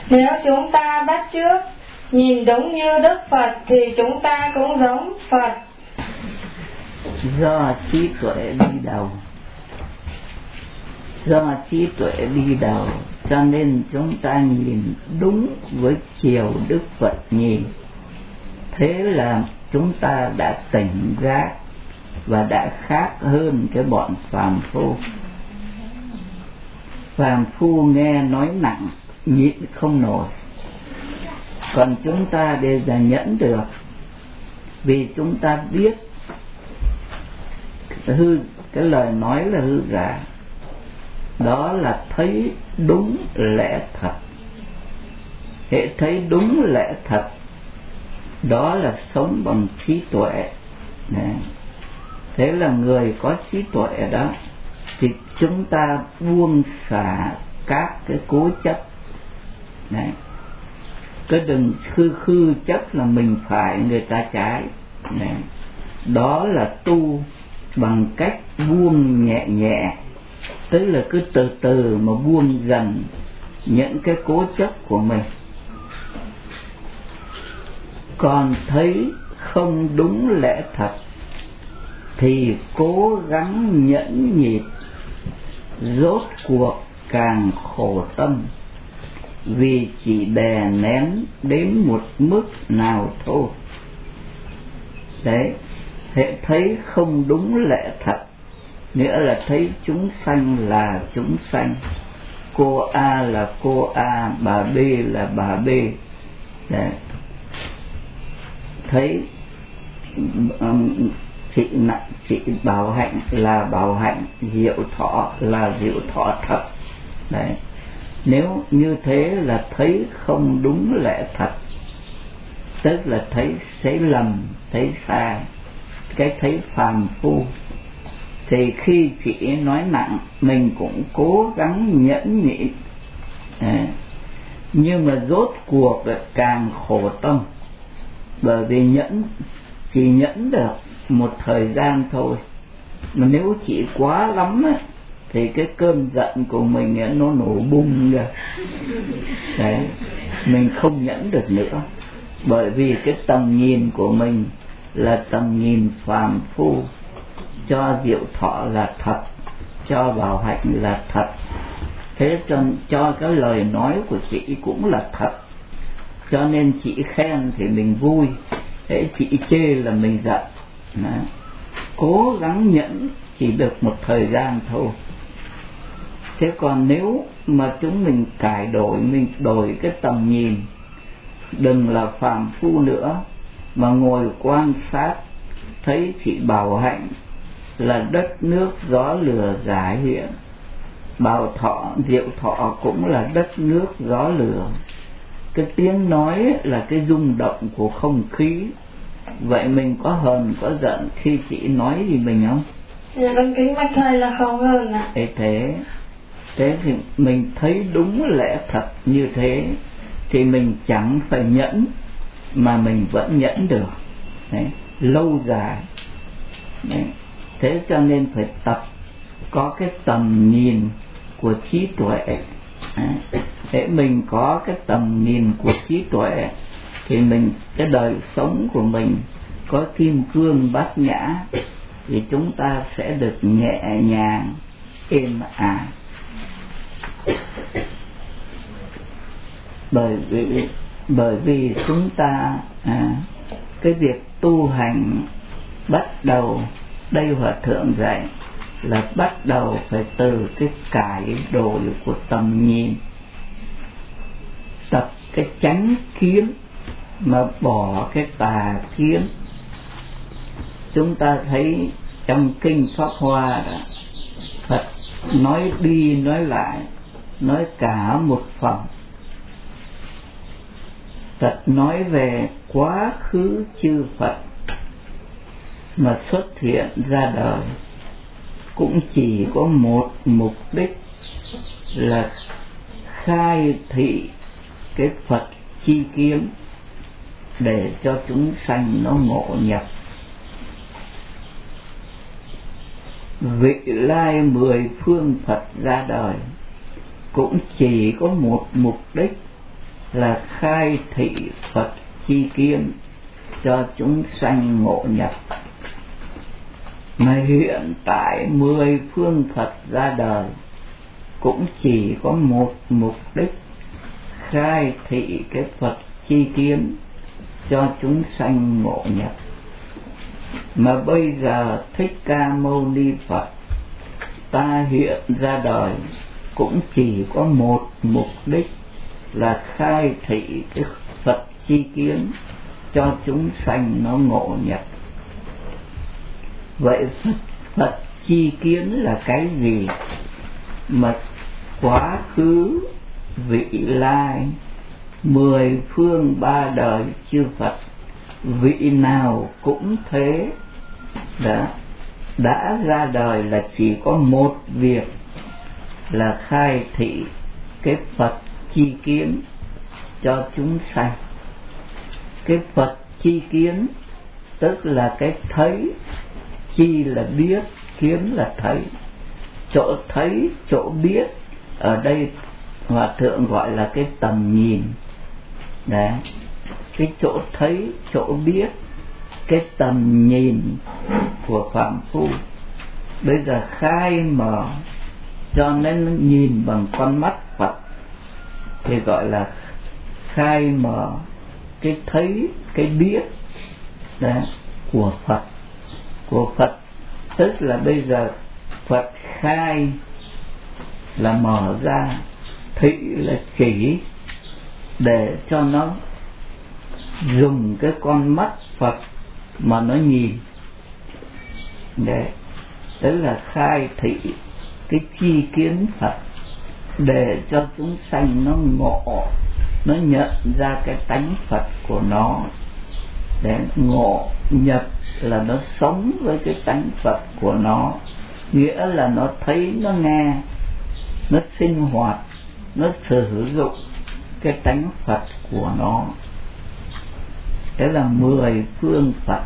Nếu chúng ta bắt chước nhìn đúng như Đức Phật thì chúng ta cũng giống Phật. Do trí tuệ đi đầu, do trí tuệ đi đầu cho nên chúng ta nhìn đúng với chiều Đức Phật nhìn. Thế là chúng ta đã tỉnh giác và đã khác hơn cái bọn phàm phu. Phàm phu nghe nói nặng nhịn không nổi, còn chúng ta đều là nhẫn được, vì chúng ta biết cái lời nói là hư giả, đó là thấy đúng lẽ thật. Hệ thấy đúng lẽ thật, đó là sống bằng trí tuệ. Đấy. Thế là người có trí tuệ đó thì chúng ta buông xả các cái cố chấp. Đấy. Cứ đừng khư chấp là mình phải người ta trái. Đấy. Đó là tu bằng cách buông nhẹ nhẹ, tức là cứ từ từ mà buông dần những cái cố chấp của mình. Còn thấy không đúng lẽ thật thì cố gắng nhẫn nhịn, rốt cuộc càng khổ tâm, vì chỉ đè nén đến một mức nào thôi. Đấy, hệ thấy không đúng lẽ thật nghĩa là thấy chúng sanh là chúng sanh, cô A là cô A, bà B là bà B. Đấy. Thấy chị Bảo Hạnh là Bảo Hạnh, Diệu Thọ là Diệu Thọ thật. Đấy. Nếu như thế là thấy không đúng lẽ thật, tức là thấy lầm, thấy sai, cái thấy phàm phu. Thì khi chị nói nặng mình cũng cố gắng nhẫn nhịn, nhưng mà rốt cuộc càng khổ tâm, bởi vì chỉ nhẫn được một thời gian thôi, mà nếu chỉ quá lắm thì cái cơn giận của mình nó nổ bung ra. Đấy, mình không nhẫn được nữa, bởi vì cái tầm nhìn của mình là tầm nhìn phàm phu. Cho Diệu Thọ là thật, cho Bảo Hạnh là thật, thế cho cái lời nói của chị cũng là thật, cho nên chị khen thì mình vui, thế chị chê là mình giận. Đó. Cố gắng nhẫn chỉ được một thời gian thôi. Thế còn nếu mà chúng mình cải đổi, mình đổi cái tầm nhìn, đừng là phàm phu nữa, mà ngồi quan sát thấy chị Bảo Hạnh là đất nước gió lửa giả hiện, Bảo Thọ, Diệu Thọ cũng là đất nước gió lửa. Cái tiếng nói là cái rung động của không khí. Vậy mình có hờn có giận khi chị nói gì mình không? Dạ con kính bạch thầy là không hờn ạ. Thế thì mình thấy đúng lẽ thật như thế thì mình chẳng phải nhẫn, mà mình vẫn nhẫn được. Đấy, lâu dài. Đấy. Thế cho nên phải tập có cái tầm nhìn của trí tuệ. Để mình có cái tầm nhìn của trí tuệ thì cái đời sống của mình có kim cương bát nhã, thì chúng ta sẽ được nhẹ nhàng, êm ả. Bởi vì chúng ta cái việc tu hành bắt đầu, đây Hòa Thượng dạy là bắt đầu phải từ cái cải đổi của tầm nhìn, tập cái chánh kiến mà bỏ cái tà kiến. Chúng ta thấy trong kinh Pháp Hoa đó, Phật nói đi nói lại, nói cả một phần. Phật nói về quá khứ chư Phật mà xuất hiện ra đời cũng chỉ có một mục đích là khai thị cái Phật chi kiến để cho chúng sanh nó ngộ nhập. Vị lai 10 phương Phật ra đời cũng chỉ có một mục đích là khai thị Phật chi kiến cho chúng sanh ngộ nhập. Mà hiện tại 10 phương Phật ra đời cũng chỉ có một mục đích, khai thị cái Phật chi kiến cho chúng sanh ngộ nhập. Mà bây giờ Thích Ca Mâu Ni Phật ta hiện ra đời cũng chỉ có một mục đích là khai thị cái Phật chi kiến cho chúng sanh nó ngộ nhập. Vậy Phật chi kiến là cái gì? Mà quá khứ, vị lai, 10 phương 3 đời chư Phật, vị nào cũng thế, đã ra đời là chỉ có một việc là khai thị cái Phật chi kiến cho chúng sanh. Cái Phật chi kiến tức là cái thấy, chi là biết, kiến là thấy. Chỗ thấy, chỗ biết ở đây Hòa Thượng gọi là cái tầm nhìn. Đấy, cái chỗ thấy, chỗ biết, cái tầm nhìn của phạm phu bây giờ khai mở, cho nên nhìn bằng con mắt Phật thì gọi là khai mở cái thấy, cái biết đấy, của Phật. Của Phật tức là bây giờ Phật khai là mở ra, thị là chỉ, để cho nó dùng cái con mắt Phật mà nó nhìn. Đấy, tức là khai thị cái chi kiến Phật để cho chúng sanh nó ngộ, nó nhận ra cái tánh Phật của nó. Để ngộ nhập là nó sống với cái tánh Phật của nó, nghĩa là nó thấy, nó nghe, nó sinh hoạt, nó sử dụng cái tánh Phật của nó. Thế là 10 phương Phật,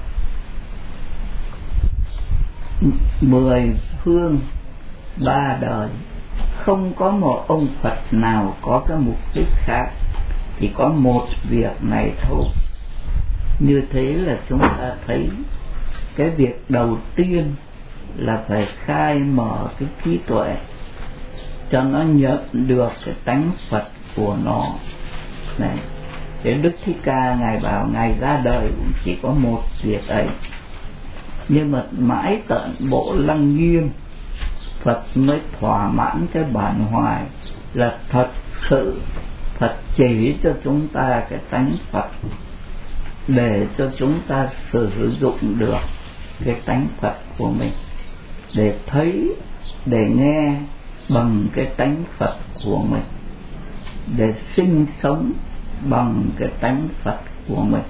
10 phương 3 đời, không có một ông Phật nào có cái mục đích khác, chỉ có một việc này thôi. Như thế là chúng ta thấy cái việc đầu tiên là phải khai mở cái trí tuệ cho nó nhận được cái tánh Phật của nó. Này, cái Đức Thích Ca Ngài bảo Ngài ra đời cũng chỉ có một việc ấy. Nhưng mà mãi tận Bộ Lăng Nghiêm Phật mới thỏa mãn cái bản hoài là thật sự Phật chỉ cho chúng ta cái tánh Phật, để cho chúng ta sử dụng được cái tánh Phật của mình, để thấy, để nghe bằng cái tánh Phật của mình, để sinh sống bằng cái tánh Phật của mình.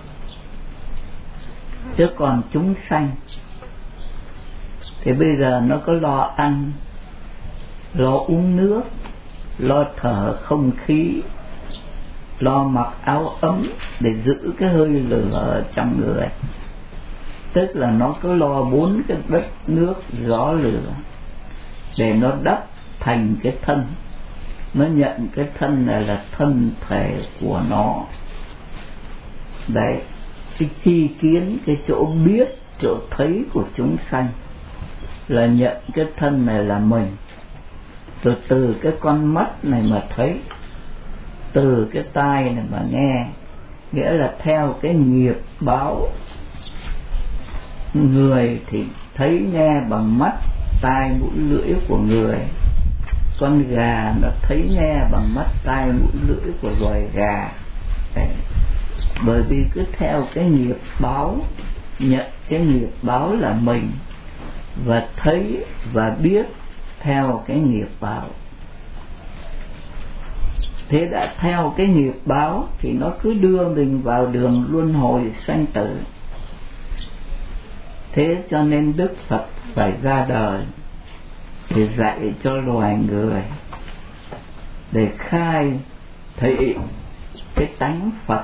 Chứ còn chúng sanh thì bây giờ nó có lo ăn, lo uống nước, lo thở không khí, lo mặc áo ấm để giữ cái hơi lửa ở trong người. Tức là nó cứ lo 4 cái đất nước gió lửa để nó đắp thành cái thân. Nó nhận cái thân này là thân thể của nó. Đấy, cái chi kiến, cái chỗ biết, chỗ thấy của chúng sanh là nhận cái thân này là mình. Rồi từ cái con mắt này mà thấy, từ cái tai này mà nghe, nghĩa là theo cái nghiệp báo. Người thì thấy nghe bằng mắt, tai, mũi, lưỡi của người. Con gà nó thấy nghe bằng mắt, tai, mũi, lưỡi của loài gà. Đấy. Bởi vì cứ theo cái nghiệp báo, nhận cái nghiệp báo là mình, và thấy và biết theo cái nghiệp báo. Thế đã theo cái nghiệp báo thì nó cứ đưa mình vào đường luân hồi sanh tử. Thế cho nên Đức Phật phải ra đời để dạy cho loài người, để khai thị cái tánh Phật,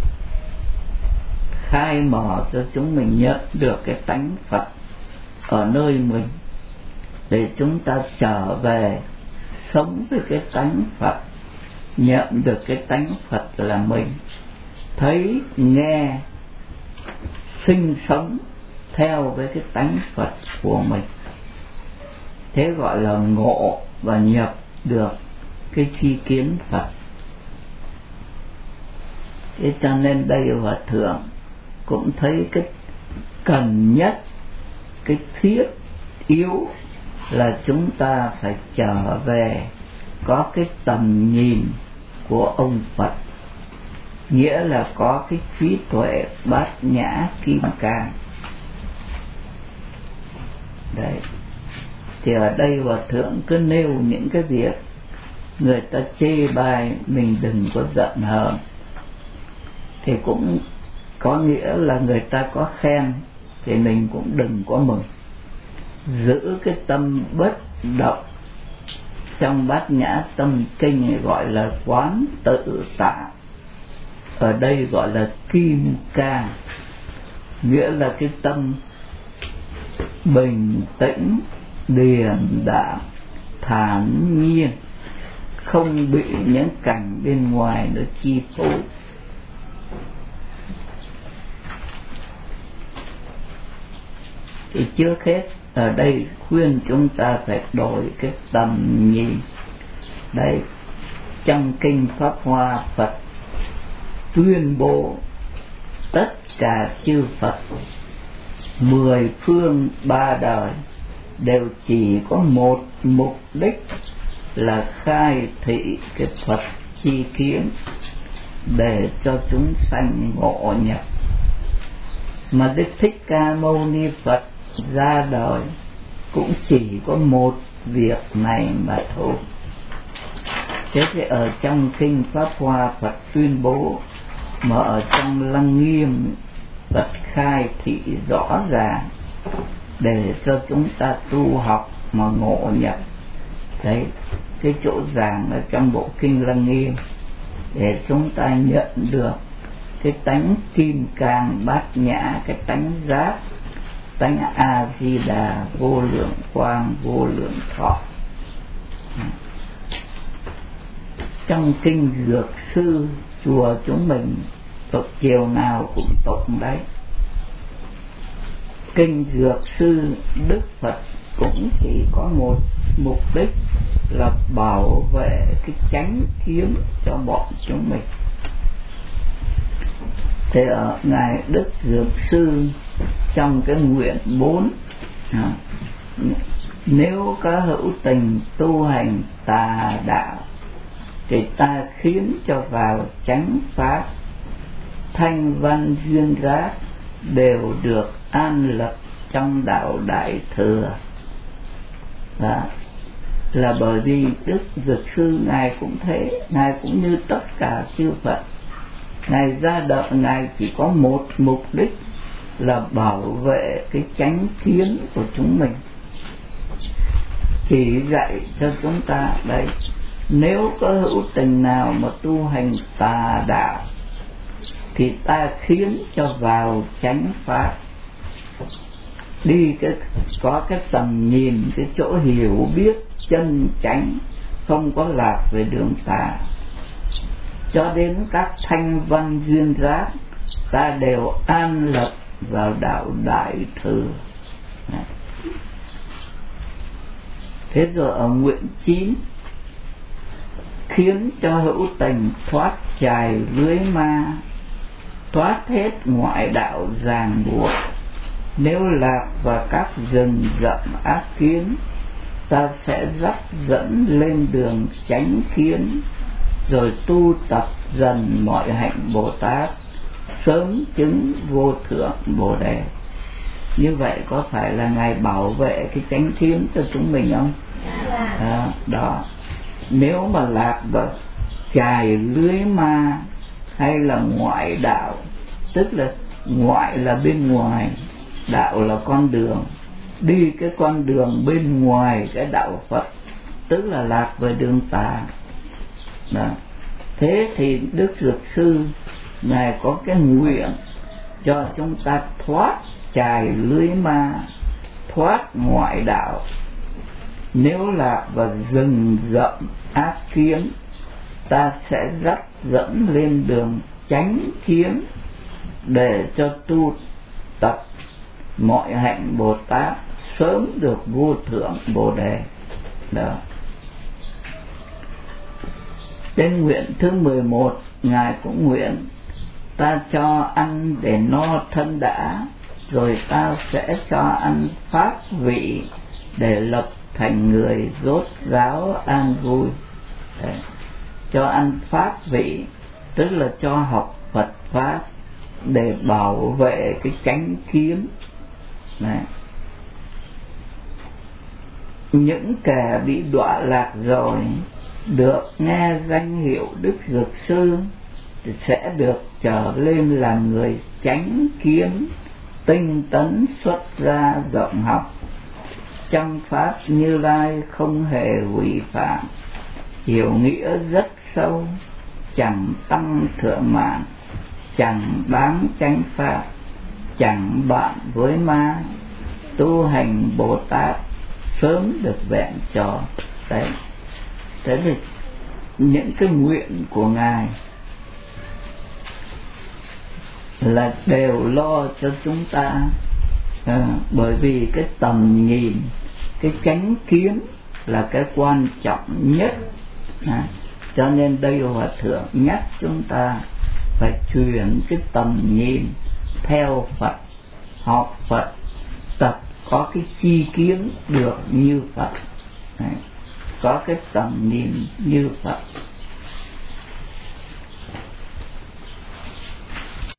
khai mở cho chúng mình nhận được cái tánh Phật ở nơi mình, để chúng ta trở về sống với cái tánh Phật, nhận được cái tánh Phật là mình, thấy nghe sinh sống theo với cái tánh Phật của mình, thế gọi là ngộ và nhập được cái tri kiến Phật. Thế cho nên đây Hòa Thượng cũng thấy cái cần nhất, cái thiết yếu là chúng ta phải trở về có cái tầm nhìn của ông Phật, nghĩa là có cái trí tuệ bát nhã kim cang. Đấy, thì ở đây Hòa Thượng cứ nêu những cái việc người ta chê bai mình đừng có giận hờn, thì cũng có nghĩa là người ta có khen thì mình cũng đừng có mừng. Giữ cái tâm bất động, trong bát nhã tâm kinh gọi là quán tự tại, ở đây gọi là kim cang, nghĩa là cái tâm bình tĩnh, điềm đạm, thản nhiên, không bị những cảnh bên ngoài nó chi phối. Thì trước hết ở đây khuyên chúng ta phải đổi cái tầm nhìn. Đây, trong kinh Pháp Hoa, Phật tuyên bố tất cả chư Phật 10 phương 3 đời đều chỉ có một mục đích là khai thị cái Phật chi kiến để cho chúng sanh ngộ nhập. Mà Đức Thích Ca Mâu Ni Phật ra đời cũng chỉ có một việc này mà thôi. Thế thì ở trong kinh Pháp Hoa Phật tuyên bố, mà ở trong Lăng Nghiêm Phật khai thị rõ ràng để cho chúng ta tu học mà ngộ nhập. Đấy, cái chỗ giảng ở trong bộ kinh Lăng Nghiêm để chúng ta nhận được cái tánh kim cang bát nhã, cái tánh giác, tánh A Di Đà vô lượng quang vô lượng thọ. Trong kinh Dược Sư chùa chúng mình tụng chiều nào cũng tụng đấy. Kinh Dược Sư Đức Phật cũng chỉ có một mục đích là bảo vệ cái chánh kiến cho bọn chúng mình. Thế ở ngài Đức Dược Sư trong cái nguyện 4, nếu có hữu tình tu hành tà đạo thì ta khiến cho vào chánh pháp, thanh văn duyên giác đều được an lập trong đạo Đại Thừa. Đó là bởi vì Đức Dược Sư ngài cũng thế, ngài cũng như tất cả chư Phật, ngài ra đời ngài chỉ có một mục đích là bảo vệ cái chánh kiến của chúng mình, chỉ dạy cho chúng ta đây. Nếu có hữu tình nào mà tu hành tà đạo thì ta khiến cho vào chánh pháp, đi có cái tầm nhìn, cái chỗ hiểu biết chân chánh, không có lạc về đường tà, cho đến các thanh văn duyên giác ta đều an lập vào đạo Đại Thừa. Thế rồi ở nguyện 9, khiến cho hữu tình thoát chài lưới ma, thoát hết ngoại đạo ràng buộc. Nếu lạc vào các rừng rậm ác kiến, ta sẽ dắt dẫn lên đường chánh kiến, rồi tu tập dần mọi hạnh Bồ Tát, sớm chứng vô thượng Bồ Đề. Như vậy có phải là ngài bảo vệ cái chánh kiến cho chúng mình không? Đó. Nếu mà lạc vào chài lưới ma hay là ngoại đạo, tức là ngoại là bên ngoài, đạo là con đường, đi cái con đường bên ngoài cái đạo Phật, tức là lạc về đường tà. Đó. Thế thì Đức Dược Sư ngài có cái nguyện cho chúng ta thoát chài lưới ma, thoát ngoại đạo. Nếu lạc vào rừng rậm ác kiến ta sẽ dắt dẫn lên đường chánh kiến để cho tu tập mọi hạnh Bồ Tát sớm được vô thượng Bồ Đề. Đó. Đến nguyện thứ 11, Ngài cũng nguyện ta cho ăn để no thân đã, rồi ta sẽ cho ăn pháp vị để lập thành người rốt ráo an vui. Đấy. Cho ăn pháp vị tức là cho học Phật pháp để bảo vệ cái chánh kiến. Đấy. Những kẻ bị đọa lạc rồi được nghe danh hiệu Đức Dược Sư thì sẽ được trở lên là người chánh kiến, tinh tấn xuất ra rộng học. Trong pháp Như Lai không hề hủy phạm, hiểu nghĩa rất sâu, chẳng tăng thượng mạng, chẳng bám chánh pháp, chẳng bạn với ma, tu hành Bồ Tát sớm được vẹn trò. Đấy, thế thì những cái nguyện của Ngài là đều lo cho chúng ta, bởi vì cái tầm nhìn, cái chánh kiến là cái quan trọng nhất. Cho nên đây Hòa Thượng nhắc chúng ta phải chuyển cái tầm nhìn theo Phật, học Phật, tập có cái chi kiến được như Phật, có cái tầm nhìn như Phật.